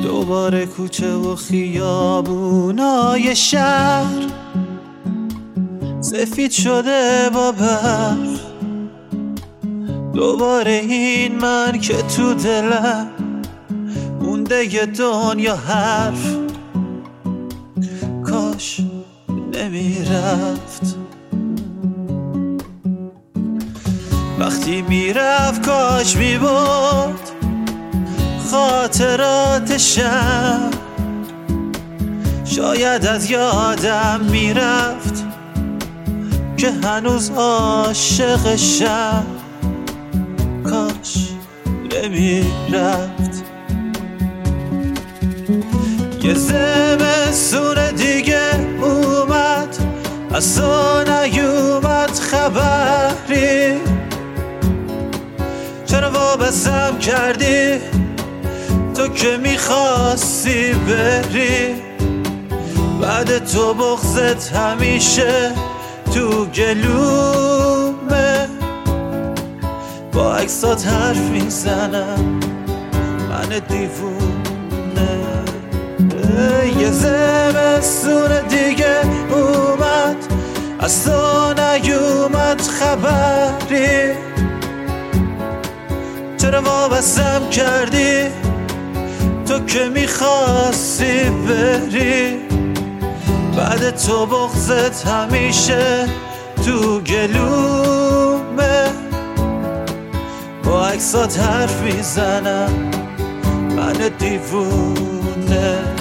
دوباره کوچه و خیابونای شهر سفید شده با برف. دوباره این من که تو دلم مونده یه دنیا حرف. کاش نمیرفت، وقتی میرفت کاش میبرد خاطراتشم. شاید از یادم میرفت که هنوز عاشقشم. کاش نمیرفت. یه زمستون دیگه اومد، از تو نیومد خبری. چرا وابستم کردی تو که میخواستی بری؟ بعد تو بغضت همیشه تو گلومه. با عکسات حرف میزنم من دیوونه. یه زمستون دیگه اومد، از تو نیومد خبری. چرا وابستم کردی تو که میخواستی بری؟ بعد تو بغضت همیشه تو گلومه. با عکسات حرف میزنم من دیوونه.